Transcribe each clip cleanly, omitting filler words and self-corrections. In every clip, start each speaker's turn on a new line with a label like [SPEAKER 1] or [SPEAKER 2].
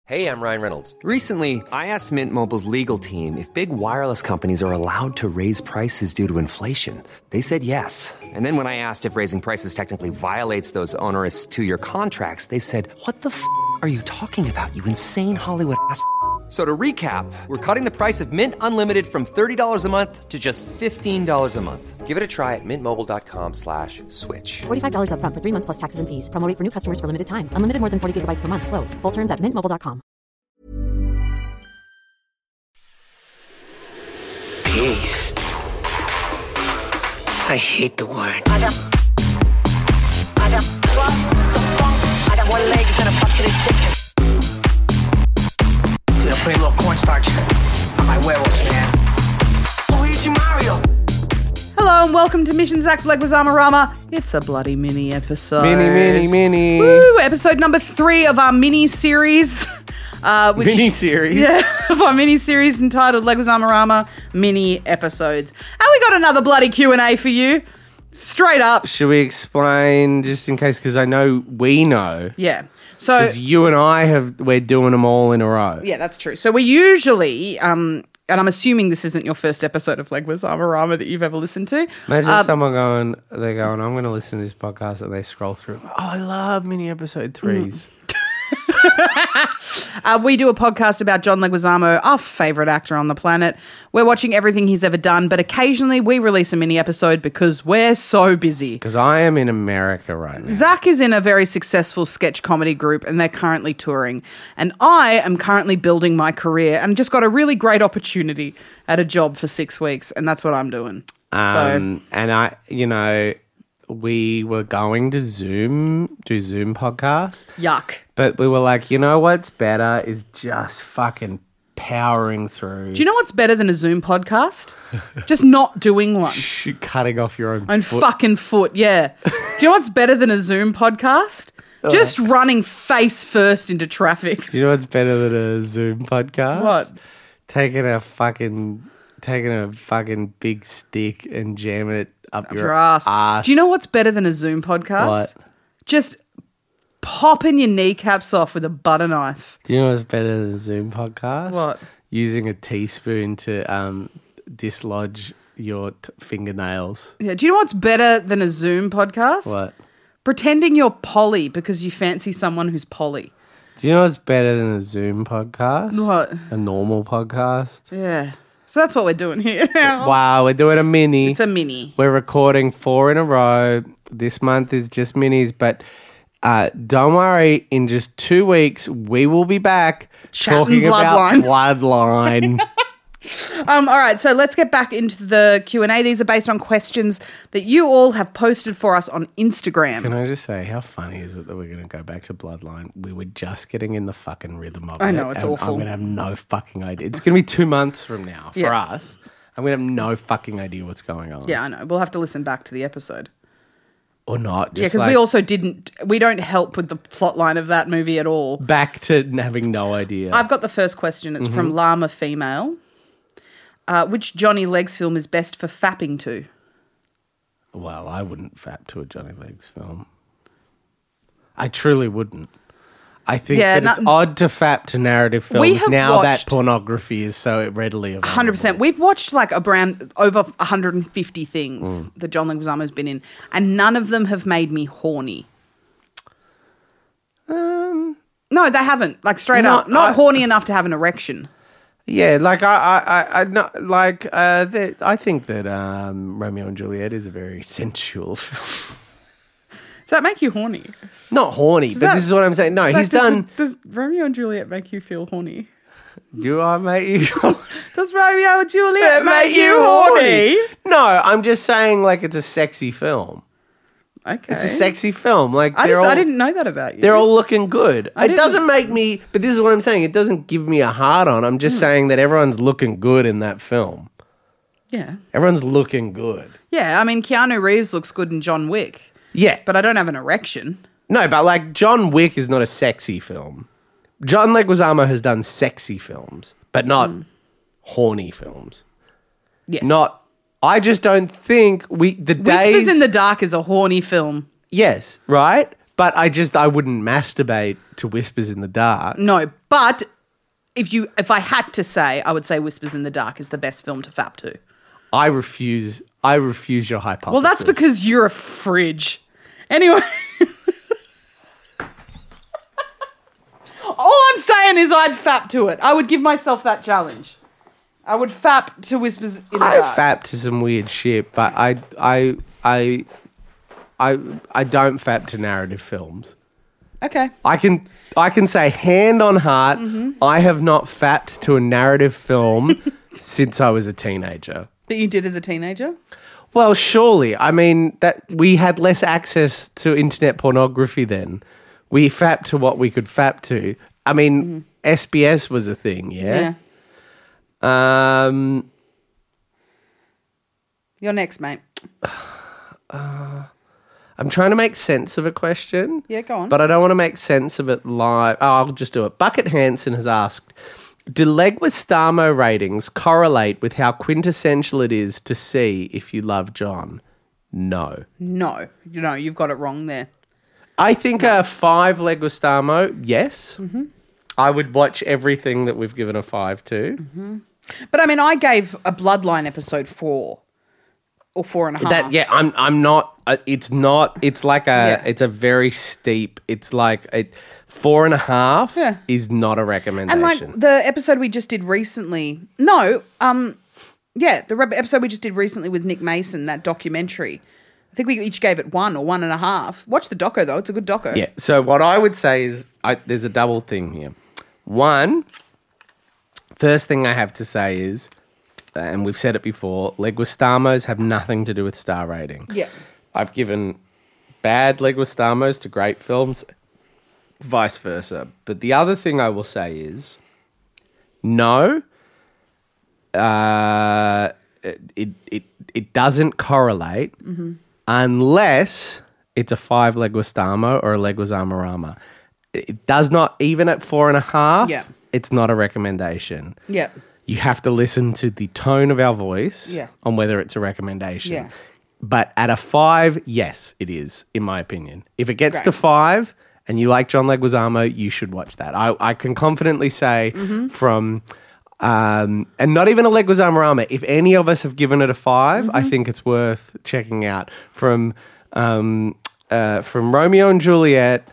[SPEAKER 1] Hey, I'm Ryan Reynolds.
[SPEAKER 2] Recently, I asked Mint Mobile's legal team if big wireless companies are allowed to raise prices due to inflation. They said yes. And then when I asked if raising prices technically violates those onerous two-year contracts, they said, "What the f*** are you talking about, you insane Hollywood ass?" So to recap, we're cutting the price of Mint Unlimited from $30 a month to just $15 a month.
[SPEAKER 1] Give it a try at mintmobile.com/switch.
[SPEAKER 3] $45 up front for 3 months plus taxes and fees. Promo rate for new customers for limited time. Unlimited more than 40 gigabytes per month. Slows full terms at mintmobile.com.
[SPEAKER 4] Peace. I hate the word.
[SPEAKER 5] I got trust. I got one leg and a bucket of chicken. Dude, I put a little cornstarch on my huevos, man. Luigi Mario.
[SPEAKER 6] Hello and welcome to Mission Zach's Leguizamo-rama. It's a bloody mini episode.
[SPEAKER 7] Mini.
[SPEAKER 6] Woo! Episode number 3 of our mini-series.
[SPEAKER 7] Mini-series?
[SPEAKER 6] Yeah, of our mini-series entitled Leguizamo-rama Mini Episodes. And we got another bloody Q&A for you. Straight up.
[SPEAKER 7] Should we explain, just in case, because I know we know.
[SPEAKER 6] Yeah. So
[SPEAKER 7] Because you and I we're doing them all in a row.
[SPEAKER 6] yeah, that's true. So we usually, and I'm assuming this isn't your first episode of Leguizamo-rama that you've ever listened to.
[SPEAKER 7] Imagine someone they're going, I'm going to listen to this podcast, and they scroll through. Oh, I love mini episode 3s.
[SPEAKER 6] We do a podcast about John Leguizamo, our favourite actor on the planet. We're watching everything he's ever done, but occasionally we release a mini episode because we're so busy.
[SPEAKER 7] Because I am in America right now.
[SPEAKER 6] Zach is in a very successful sketch comedy group and they're currently touring. And I am currently building my career and just got a really great opportunity at a job for 6 weeks, and that's what I'm doing.
[SPEAKER 7] And we were going to do Zoom podcasts.
[SPEAKER 6] Yuck.
[SPEAKER 7] But we were like, you know what's better is just fucking powering through.
[SPEAKER 6] Do you know what's better than a Zoom podcast? Just not doing one.
[SPEAKER 7] Cutting off your own foot.
[SPEAKER 6] Fucking foot, yeah. Do you know what's better than a Zoom podcast? Just running face first into traffic.
[SPEAKER 7] Do you know what's better than a Zoom podcast?
[SPEAKER 6] What?
[SPEAKER 7] Taking a fucking big stick and jamming it up your
[SPEAKER 6] ass. Do you know what's better than a Zoom podcast?
[SPEAKER 7] What?
[SPEAKER 6] Just popping your kneecaps off with a butter knife.
[SPEAKER 7] Do you know what's better than a Zoom podcast?
[SPEAKER 6] What?
[SPEAKER 7] Using a teaspoon to dislodge your fingernails.
[SPEAKER 6] Yeah. Do you know what's better than a Zoom podcast?
[SPEAKER 7] What?
[SPEAKER 6] Pretending you're poly because you fancy someone who's poly.
[SPEAKER 7] Do you know what's better than a Zoom podcast?
[SPEAKER 6] What?
[SPEAKER 7] A normal podcast.
[SPEAKER 6] Yeah. So that's what we're doing here now.
[SPEAKER 7] Wow, we're doing a mini.
[SPEAKER 6] It's a mini.
[SPEAKER 7] We're recording 4 in a row. This month is just minis, but don't worry. In just 2 weeks, we will be back talking about Bloodline.
[SPEAKER 6] All right, so let's get back into the Q&A. These are based on questions that you all have posted for us on Instagram.
[SPEAKER 7] Can I just say, how funny is it that we're going to go back to Bloodline? We were just getting in the fucking rhythm of it.
[SPEAKER 6] I know, it's awful.
[SPEAKER 7] I'm going to have no fucking idea. It's going to be 2 months from now for us. I'm going to have no fucking idea what's going on.
[SPEAKER 6] Yeah, I know. We'll have to listen back to the episode.
[SPEAKER 7] Or not.
[SPEAKER 6] Yeah, because we also we don't help with the plot line of that movie at all.
[SPEAKER 7] Back to having no idea.
[SPEAKER 6] I've got the first question. It's from Llama Female. Which Johnny Legs film is best for fapping to?
[SPEAKER 7] Well, I wouldn't fap to a Johnny Legs film. I truly wouldn't. I think that it's odd to fap to narrative films now that pornography is so readily available.
[SPEAKER 6] 100%. We've watched like over 150 things that John Leguizamo's been in, and none of them have made me horny. No, they haven't. Like straight up, not horny enough to have an erection.
[SPEAKER 7] Yeah, like I think that Romeo and Juliet is a very sensual film.
[SPEAKER 6] Does that make you horny?
[SPEAKER 7] Not horny, but this is what I'm saying. No,
[SPEAKER 6] Does Romeo and Juliet make you feel horny?
[SPEAKER 7] Do I make you?
[SPEAKER 6] Does Romeo and Juliet make you horny?
[SPEAKER 7] No, I'm just saying like it's a sexy film.
[SPEAKER 6] Okay.
[SPEAKER 7] It's a sexy film. Like I
[SPEAKER 6] didn't know that about you.
[SPEAKER 7] They're all looking good. It doesn't make me, but this is what I'm saying. It doesn't give me a hard on. I'm just saying that everyone's looking good in that film.
[SPEAKER 6] Yeah.
[SPEAKER 7] Everyone's looking good.
[SPEAKER 6] Yeah, I mean, Keanu Reeves looks good in John Wick.
[SPEAKER 7] Yeah.
[SPEAKER 6] But I don't have an erection.
[SPEAKER 7] No, but like John Wick is not a sexy film. John Leguizamo has done sexy films, but not horny films.
[SPEAKER 6] Yes.
[SPEAKER 7] I just don't think
[SPEAKER 6] Whispers in the Dark is a horny film.
[SPEAKER 7] Yes, right? But I wouldn't masturbate to Whispers in the Dark.
[SPEAKER 6] No, but if I had to say, I would say Whispers in the Dark is the best film to fap to.
[SPEAKER 7] I refuse your hypothesis.
[SPEAKER 6] Well, that's because you're a fridge. Anyway. All I'm saying is I'd fap to it. I would give myself that challenge. I would fap to Whispers in the Dark.
[SPEAKER 7] I fap to some weird shit, but I don't fap to narrative films.
[SPEAKER 6] Okay.
[SPEAKER 7] I can say hand on heart, I have not fapped to a narrative film since I was a teenager.
[SPEAKER 6] But you did as a teenager?
[SPEAKER 7] Well, surely. I mean, that we had less access to internet pornography then. We fapped to what we could fap to. I mean, SBS was a thing, yeah?
[SPEAKER 6] You're next, mate.
[SPEAKER 7] I'm trying to make sense of a question.
[SPEAKER 6] Yeah, go on.
[SPEAKER 7] But I don't want to make sense of it live. Oh, I'll just do it. Bucket Hansen has asked, do Leguizamo ratings correlate with how quintessential it is to see if you love John? No.
[SPEAKER 6] No, you've got it wrong there.
[SPEAKER 7] I think a 5 Leguizamo, yes. Mm-hmm. I would watch everything that we've given a 5 to.
[SPEAKER 6] Mm-hmm. But I mean, I gave a Bloodline episode 4 or 4.5.
[SPEAKER 7] I'm not. It's not. It's like a. Yeah. It's a very steep. It's like 4.5
[SPEAKER 6] Yeah.
[SPEAKER 7] is not a recommendation.
[SPEAKER 6] And like the episode we just did recently. No. The episode we just did recently with Nick Mason, that documentary. I think we each gave it 1 or 1.5. Watch the doco though; it's a good doco.
[SPEAKER 7] Yeah. So what I would say is, there's a double thing here. First thing I have to say is, and we've said it before, Leguizamos have nothing to do with star rating.
[SPEAKER 6] Yeah.
[SPEAKER 7] I've given bad Leguizamos to great films, vice versa. But the other thing I will say is, no, it doesn't correlate unless it's a 5 Leguizamo or a Leguizamorama. It does not, even at 4.5, it's not a recommendation.
[SPEAKER 6] Yeah.
[SPEAKER 7] You have to listen to the tone of our voice on whether it's a recommendation. Yeah. But at a 5, yes, it is, in my opinion. If it gets to 5 and you like John Leguizamo, you should watch that. I can confidently say from, and not even a Leguizamorama, if any of us have given it a 5, I think it's worth checking out. From Romeo and Juliet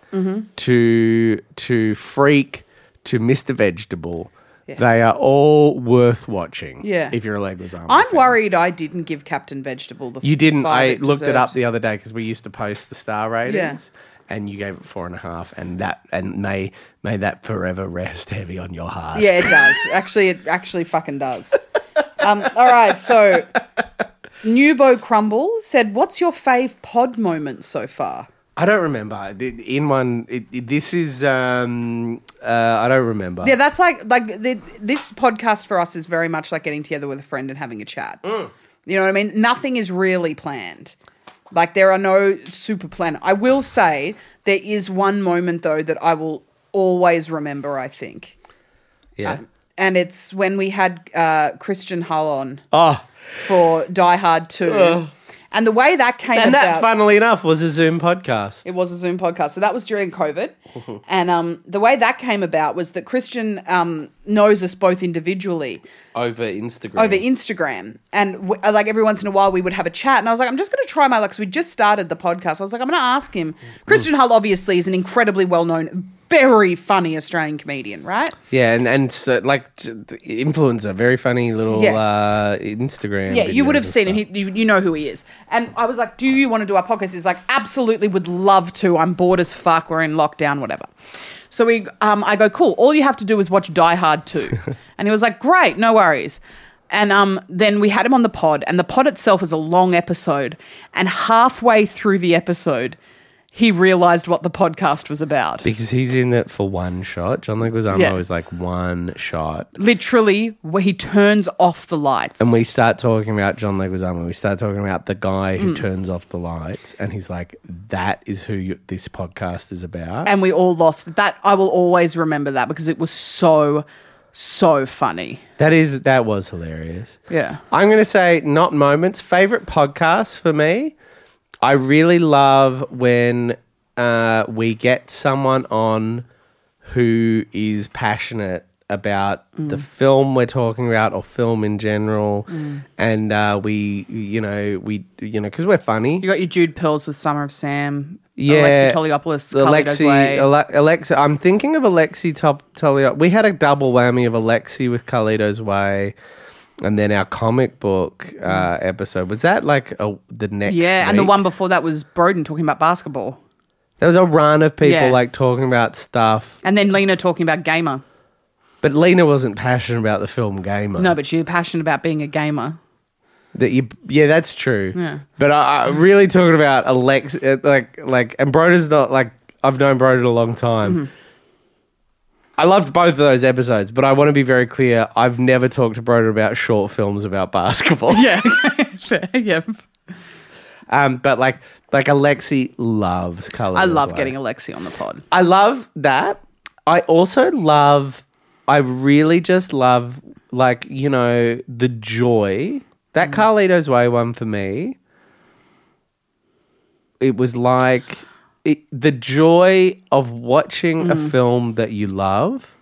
[SPEAKER 7] to Freak to Mr. Vegetable. Yeah. They are all worth watching. Yeah. If you're a Leguizamo
[SPEAKER 6] I'm
[SPEAKER 7] fan.
[SPEAKER 6] Worried I didn't give Captain Vegetable the.
[SPEAKER 7] You didn't.
[SPEAKER 6] 5
[SPEAKER 7] I looked it up the other day because we used to post the star ratings.
[SPEAKER 6] Yeah.
[SPEAKER 7] And you gave it 4.5, and may that forever rest heavy on your heart.
[SPEAKER 6] Yeah, it does. It actually fucking does. All right, so Newbo Crumble said, "What's your fave pod moment so far?"
[SPEAKER 7] I don't remember. This is. I don't remember.
[SPEAKER 6] Yeah, that's this podcast for us is very much like getting together with a friend and having a chat. You know what I mean? Nothing is really planned. Like there are no super plan. I will say there is one moment though that I will always remember. I think.
[SPEAKER 7] Yeah.
[SPEAKER 6] And it's when we had Christian Hull on for Die Hard 2. And the way that came about...
[SPEAKER 7] And that, funnily enough, was a Zoom podcast.
[SPEAKER 6] It was a Zoom podcast. So that was during COVID. And the way that came about was that Christian knows us both individually.
[SPEAKER 7] Over Instagram.
[SPEAKER 6] And like every once in a while we would have a chat. And I was like, I'm just going to try my luck. So we just started the podcast. I was like, I'm going to ask him. Christian Hull obviously is an incredibly well-known, very funny Australian comedian, right?
[SPEAKER 7] Yeah, and so, like influencer, very funny little Instagram.
[SPEAKER 6] Yeah, you would have seen him. You know who he is. And I was like, do you want to do our podcast? He's like, absolutely, would love to. I'm bored as fuck. We're in lockdown, whatever. So I go, cool. All you have to do is watch Die Hard 2. And he was like, great, no worries. And then we had him on the pod, and the pod itself is a long episode. And halfway through the episode, he realised what the podcast was about.
[SPEAKER 7] Because he's in it for one shot. John Leguizamo is like one shot.
[SPEAKER 6] Literally, where he turns off the lights.
[SPEAKER 7] And we start talking about John Leguizamo. We start talking about the guy who turns off the lights. And he's like, that is who this podcast is about.
[SPEAKER 6] And we all lost that. I will always remember that because it was so funny.
[SPEAKER 7] That was hilarious.
[SPEAKER 6] Yeah.
[SPEAKER 7] I'm going to say not moments. Favorite podcast for me. I really love when we get someone on who is passionate about the film we're talking about or film in general, and because we're funny.
[SPEAKER 6] You got your Jude Pearls with Summer of Sam.
[SPEAKER 7] Yeah,
[SPEAKER 6] Alexi Toliopoulos, Carlito's Way.
[SPEAKER 7] Alexa. I'm thinking of Alexi Toliopoulos. We had a double whammy of Alexi with Carlito's Way, and then our comic book episode. Was that like the next?
[SPEAKER 6] Yeah,
[SPEAKER 7] week?
[SPEAKER 6] And the one before that was Broden talking about basketball.
[SPEAKER 7] There was a run of people like talking about stuff,
[SPEAKER 6] and then Lena talking about Gamer.
[SPEAKER 7] But Lena wasn't passionate about the film Gamer.
[SPEAKER 6] No, but she was passionate about being a gamer.
[SPEAKER 7] That's true.
[SPEAKER 6] Yeah.
[SPEAKER 7] But I really talking about Alex, and Broder's not like, I've known Broder a long time. Mm-hmm. I loved both of those episodes, but I want to be very clear. I've never talked to Broder about short films about basketball.
[SPEAKER 6] Yeah. Yeah.
[SPEAKER 7] But like Alexi loves Colour.
[SPEAKER 6] I love getting Alexi on the pod.
[SPEAKER 7] I love that. I really just love, the joy. That Carlito's Way one for me, it was like the joy of watching a film that you love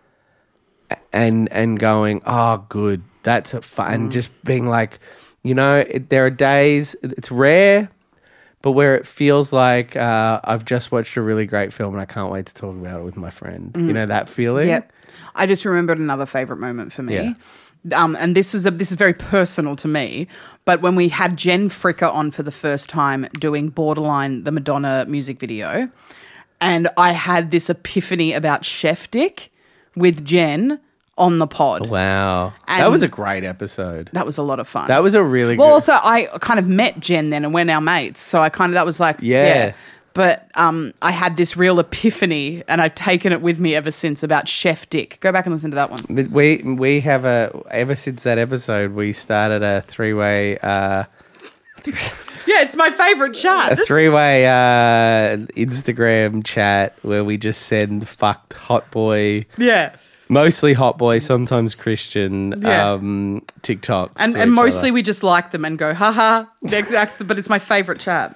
[SPEAKER 7] and going, oh, good, that's a fun. And just being like, there are days, it's rare, but where it feels like I've just watched a really great film and I can't wait to talk about it with my friend. You know that feeling?
[SPEAKER 6] Yep. I just remembered another favourite moment for me.
[SPEAKER 7] Yeah.
[SPEAKER 6] And this is very personal to me, but when we had Jen Fricker on for the first time doing Borderline, the Madonna music video, and I had this epiphany about Chef Dick with Jen on the pod.
[SPEAKER 7] Wow.
[SPEAKER 6] And
[SPEAKER 7] that was a great episode.
[SPEAKER 6] That was a lot of fun.
[SPEAKER 7] That was a really good...
[SPEAKER 6] Well, also, I kind of met Jen then and we're now mates, so that was like, yeah. But I had this real epiphany, and I've taken it with me ever since about Chef Dick. Go back and listen to that one.
[SPEAKER 7] But we have ever since that episode, we started a three-way...
[SPEAKER 6] yeah, it's my favourite chat.
[SPEAKER 7] A three-way Instagram chat where we just send fucked hot boy...
[SPEAKER 6] Yeah.
[SPEAKER 7] Mostly hot boy, sometimes Christian TikToks.
[SPEAKER 6] And mostly we just like them and go, haha, but it's my favourite chat.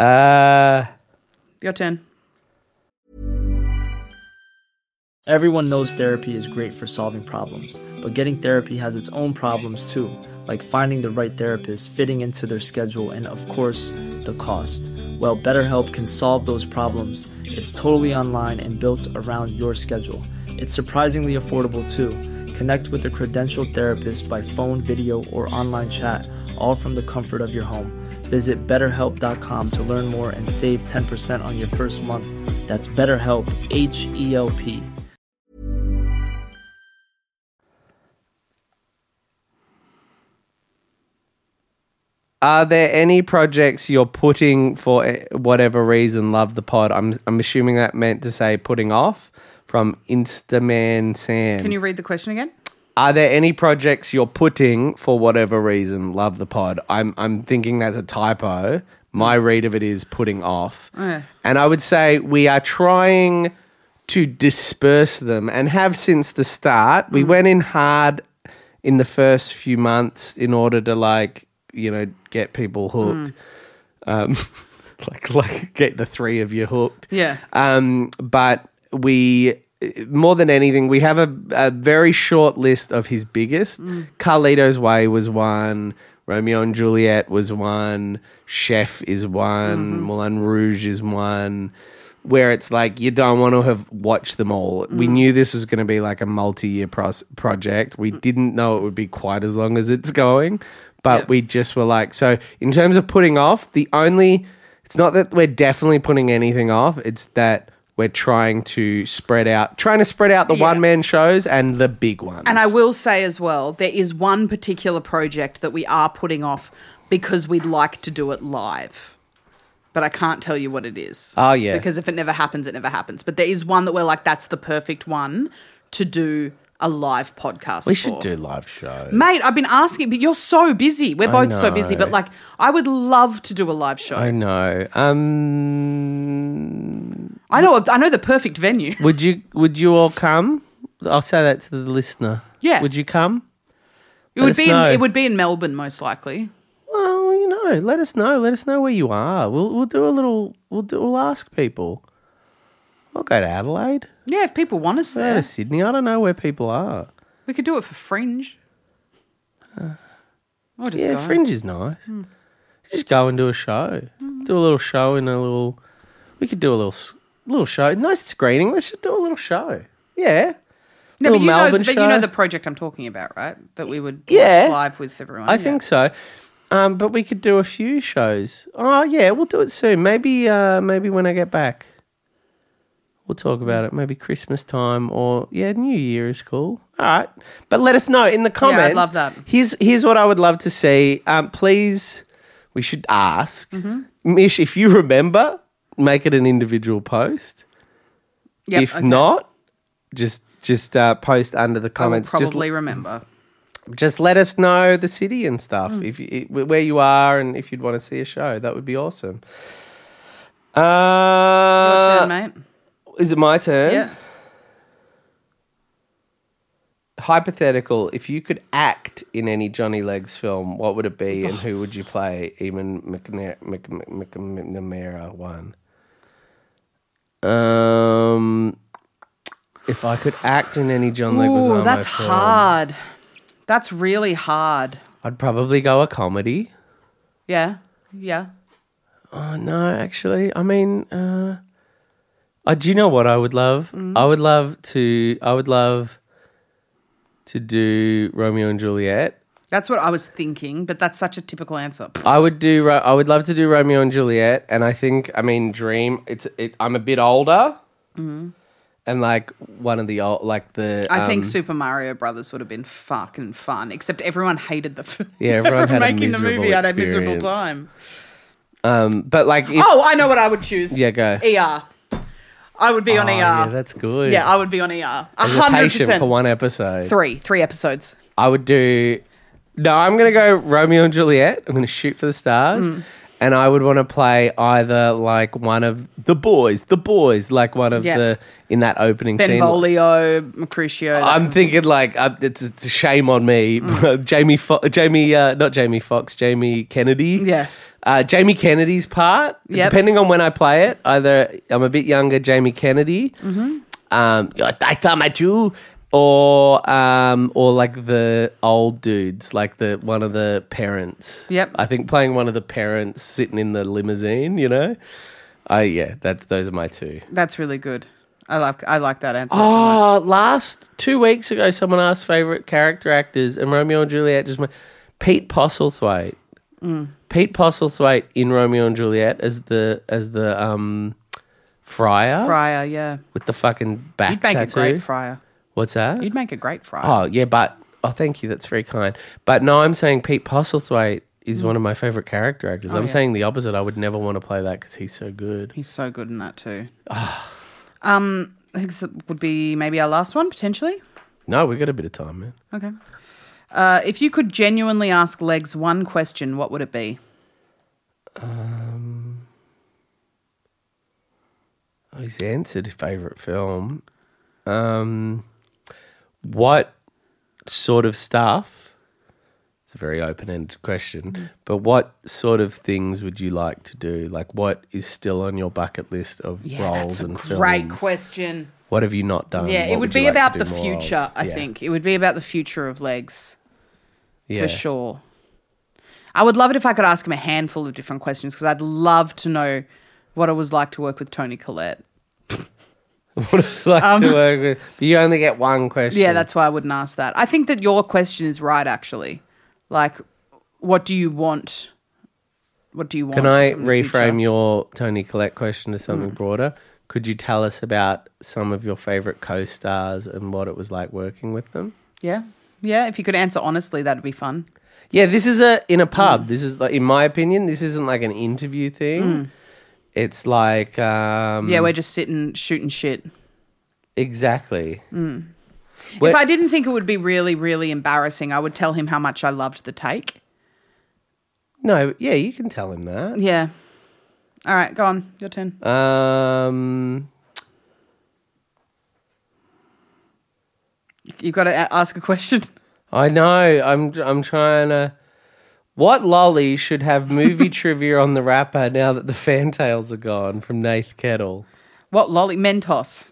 [SPEAKER 6] Your turn.
[SPEAKER 8] Everyone knows therapy is great for solving problems, but getting therapy has its own problems too, like finding the right therapist, fitting into their schedule, and of course, the cost. Well, BetterHelp can solve those problems. It's totally online and built around your schedule. It's surprisingly affordable too. Connect with a credentialed therapist by phone, video, or online chat, all from the comfort of your home. Visit BetterHelp.com to learn more and save 10% on your first month. That's BetterHelp, H-E-L-P.
[SPEAKER 7] Are there any projects you're putting for whatever reason love the pod? I'm assuming that meant to say putting off from Instaman Sam.
[SPEAKER 6] Can you read the question again?
[SPEAKER 7] Are there any projects you're putting for whatever reason love the pod? I'm thinking that's a typo. My read of it is putting off.
[SPEAKER 6] Yeah.
[SPEAKER 7] And I would say we are trying to disperse them and have since the start. We went in hard in the first few months in order to get people hooked. Like get the three of you hooked.
[SPEAKER 6] Yeah.
[SPEAKER 7] But we... More than anything, we have a very short list of his biggest. Carlito's Way was one. Romeo and Juliet was one. Chef is one. Moulin Rouge is one. Where it's like you don't want to have watched them all. We knew this was going to be like a multi-year project. We didn't know it would be quite as long as it's going. But we just were like... So in terms of putting off, it's not that we're definitely putting anything off. It's that... We're trying to spread out the one-man shows and the big ones.
[SPEAKER 6] And I will say as well, there is one particular project that we are putting off because we'd like to do it live. But I can't tell you what it is.
[SPEAKER 7] Oh, yeah.
[SPEAKER 6] Because if it never happens, it never happens. But there is one that we're like, that's the perfect one to do a live podcast
[SPEAKER 7] We should do live shows.
[SPEAKER 6] Mate, I've been asking, but you're so busy. We're both so busy. But I would love to do a live show.
[SPEAKER 7] I know.
[SPEAKER 6] I know the perfect venue.
[SPEAKER 7] Would you all come? I'll say that to the listener.
[SPEAKER 6] Yeah.
[SPEAKER 7] Would you come?
[SPEAKER 6] It would be in Melbourne most likely.
[SPEAKER 7] Well, know. Let us know. Let us know where you are. We'll do a little. We'll ask people. I'll go to Adelaide.
[SPEAKER 6] Yeah, if people want us there.
[SPEAKER 7] Go to Sydney. I don't know where people are.
[SPEAKER 6] We could do it for Fringe. Or just go.
[SPEAKER 7] Fringe is nice. Just go and do a show. Do a little show in a little. We could do a little show. Nice screening. Let's just do a little show. Yeah.
[SPEAKER 6] No, but
[SPEAKER 7] Melbourne show.
[SPEAKER 6] You know the project I'm talking about, right? That we would watch live with everyone.
[SPEAKER 7] I think so. But we could do a few shows. Oh yeah, we'll do it soon. Maybe when I get back. We'll talk about it. Maybe Christmas time or New Year is cool. All right, but let us know in the comments.
[SPEAKER 6] Yeah, I'd love that.
[SPEAKER 7] Here's what I would love to see. Please, we should ask Mish if you remember. Make it an individual post.
[SPEAKER 6] Yep,
[SPEAKER 7] if not, just post under the comments.
[SPEAKER 6] I will probably remember.
[SPEAKER 7] Just let us know the city and stuff, where you are, and if you'd want to see a show. That would be awesome.
[SPEAKER 6] Your turn, mate.
[SPEAKER 7] Is it my turn?
[SPEAKER 6] Yeah.
[SPEAKER 7] Hypothetical, if you could act in any Johnny Legs film, what would it be and who would you play? Eamon McNamara one. If I could act in any John Leguizamo
[SPEAKER 6] that's
[SPEAKER 7] film,
[SPEAKER 6] hard. That's really hard.
[SPEAKER 7] I'd probably go a comedy.
[SPEAKER 6] Yeah.
[SPEAKER 7] Oh, no, actually. I mean, do you know what I would love? I would love to do Romeo and Juliet.
[SPEAKER 6] That's what I was thinking, but that's such a typical answer.
[SPEAKER 7] I would love to do Romeo and Juliet, and I think, Dream. I'm a bit older, and like one of the old, like the.
[SPEAKER 6] I think Super Mario Brothers would have been fucking fun, except everyone hated the film.
[SPEAKER 7] Yeah, everyone had
[SPEAKER 6] making
[SPEAKER 7] a miserable
[SPEAKER 6] the movie had a
[SPEAKER 7] experience.
[SPEAKER 6] miserable time.
[SPEAKER 7] But like,
[SPEAKER 6] I know what I would choose.
[SPEAKER 7] Yeah, go.
[SPEAKER 6] ER. I would be on ER.
[SPEAKER 7] Yeah, that's good.
[SPEAKER 6] Yeah, I would be on ER. 100%.
[SPEAKER 7] As a patient for one episode.
[SPEAKER 6] Three episodes.
[SPEAKER 7] I would do. No, I'm going to go Romeo and Juliet. I'm going to shoot for the stars. And I would want to play either like one of the boys, like one of the, in that opening scene.
[SPEAKER 6] Benvolio, Mercutio.
[SPEAKER 7] I'm thinking like, it's a shame on me. Jamie Kennedy.
[SPEAKER 6] Yeah.
[SPEAKER 7] Jamie Kennedy's part, depending on when I play it, either I'm a bit younger, Jamie Kennedy, I thought I Jew, or like the old dudes, like one of the parents.
[SPEAKER 6] Yep.
[SPEAKER 7] I think playing one of the parents sitting in the limousine, those are my two.
[SPEAKER 6] That's really good. I like that answer.
[SPEAKER 7] Oh, so much. Last 2 weeks ago, someone asked favourite character actors, and Romeo and Juliet just went, Pete Postlethwaite. Pete Postlethwaite in Romeo and Juliet as the friar.
[SPEAKER 6] Friar, yeah.
[SPEAKER 7] With the fucking back
[SPEAKER 6] You'd make
[SPEAKER 7] tattoo.
[SPEAKER 6] a great friar.
[SPEAKER 7] What's that?
[SPEAKER 6] You'd make a great friar.
[SPEAKER 7] Oh, yeah, thank you. That's very kind. But no, I'm saying Pete Postlethwaite is one of my favourite character actors. I'm saying the opposite. I would never want to play that because he's so good.
[SPEAKER 6] He's so good in that too. I think this would be maybe our last one, potentially.
[SPEAKER 7] No, we've got a bit of time, man.
[SPEAKER 6] Okay. If you could genuinely ask Legs one question, what would it be?
[SPEAKER 7] He's answered favourite film. What sort of stuff? It's a very open-ended question. But what sort of things would you like to do? Like, what is still on your bucket list of roles and films?
[SPEAKER 6] That's a great question.
[SPEAKER 7] What have you not done?
[SPEAKER 6] Yeah, it would be about the future, I think. It would be about the future of Legs. For sure. I would love it if I could ask him a handful of different questions because I'd love to know what it was like to work with Toni Collette.
[SPEAKER 7] What it's like to work with. But you only get one question.
[SPEAKER 6] Yeah, that's why I wouldn't ask that. I think that your question is right, actually. Like, what do you want? What do you want?
[SPEAKER 7] Can I reframe your Toni Collette question to something broader? Could you tell us about some of your favourite co-stars and what it was like working with them?
[SPEAKER 6] Yeah. Yeah, if you could answer honestly, that'd be fun.
[SPEAKER 7] Yeah, this is in a pub. This is, like, in my opinion, this isn't like an interview thing. It's like...
[SPEAKER 6] we're just sitting, shooting shit.
[SPEAKER 7] Exactly.
[SPEAKER 6] If I didn't think it would be really, really embarrassing, I would tell him how much I loved the take.
[SPEAKER 7] No, yeah, you can tell him that.
[SPEAKER 6] Yeah. All right, go on. Your turn. You've got to ask a question.
[SPEAKER 7] I know. I'm trying to... What lolly should have movie trivia on the wrapper now that the fantails are gone? From Nath Kettle.
[SPEAKER 6] What lolly? Mentos.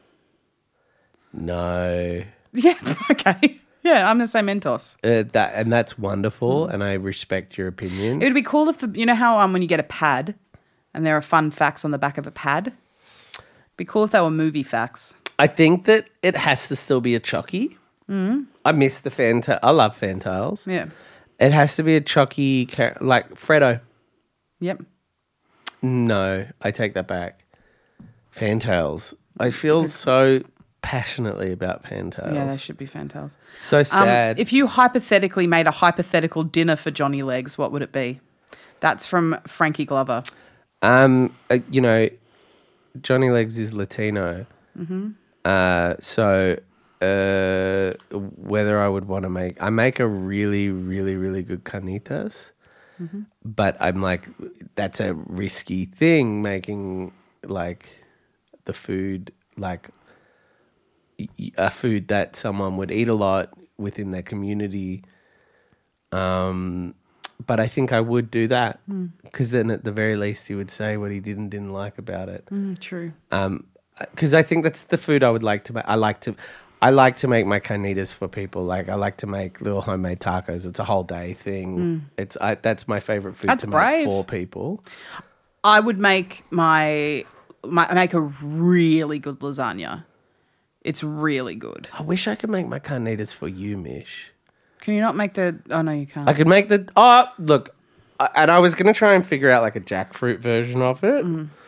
[SPEAKER 7] No.
[SPEAKER 6] Yeah, okay. Yeah, I'm going to say Mentos.
[SPEAKER 7] That's wonderful, and I respect your opinion.
[SPEAKER 6] It would be cool if you know how when you get a pad and there are fun facts on the back of a pad? It'd be cool if they were movie facts.
[SPEAKER 7] I think that it has to still be a chocky. I miss the fantail. I love fantails.
[SPEAKER 6] Yeah.
[SPEAKER 7] It has to be a chocky, like Freddo.
[SPEAKER 6] Yep.
[SPEAKER 7] No, I take that back. Fantails. I feel so passionately about fantails.
[SPEAKER 6] Yeah, they should be fantails.
[SPEAKER 7] So sad.
[SPEAKER 6] If you hypothetically made a hypothetical dinner for Johnny Legs, what would it be? That's from Frankie Glover.
[SPEAKER 7] You know, Johnny Legs is Latino. So whether I would want to I make a really, really, really good carnitas, but I'm like, that's a risky thing, making like the food, like a food that someone would eat a lot within their community. But I think I would do that because then at the very least he would say what he didn't like about it.
[SPEAKER 6] True.
[SPEAKER 7] Because I think that's the food I would like to make. I like to make my carnitas for people. Like I like to make little homemade tacos. It's a whole day thing. That's my favorite food make for people.
[SPEAKER 6] I would make make a really good lasagna. It's really good.
[SPEAKER 7] I wish I could make my carnitas for you, Mish.
[SPEAKER 6] Can you not make the... Oh, no, you can't.
[SPEAKER 7] I could make the... Oh, look. And I was going to try and figure out like a jackfruit version of it.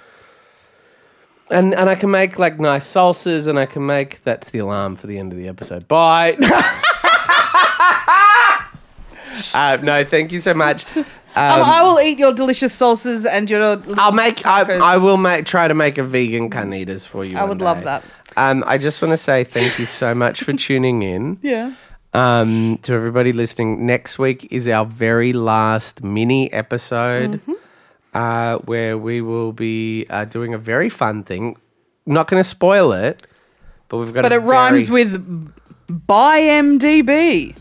[SPEAKER 7] And I can make like nice salsas and I can make... That's the alarm for the end of the episode. Bye. No, thank you so much.
[SPEAKER 6] I will eat your delicious salsas and your...
[SPEAKER 7] I will try to make a vegan carnitas for you.
[SPEAKER 6] I would love that.
[SPEAKER 7] I just want to say thank you so much for tuning in.
[SPEAKER 6] Yeah.
[SPEAKER 7] To everybody listening, next week is our very last mini episode where we will be doing a very fun thing. I'm not going to spoil it, but we've got. But it
[SPEAKER 6] rhymes with by MDB.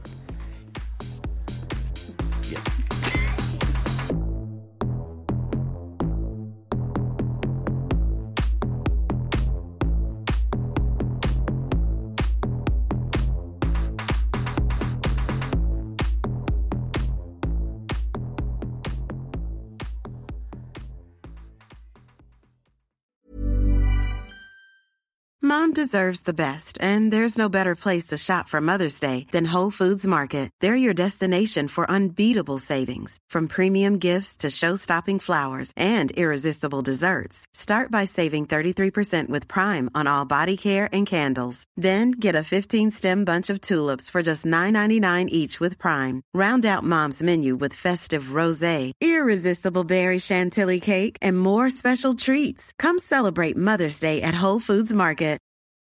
[SPEAKER 9] Mom deserves the best, and there's no better place to shop for Mother's Day than Whole Foods Market. They're your destination for unbeatable savings, from premium gifts to show-stopping flowers and irresistible desserts. Start by saving 33% with Prime on all body care and candles. Then get a 15-stem bunch of tulips for just $9.99 each with Prime. Round out Mom's menu with festive rosé, irresistible berry chantilly cake, and more special treats. Come celebrate Mother's Day at Whole Foods Market.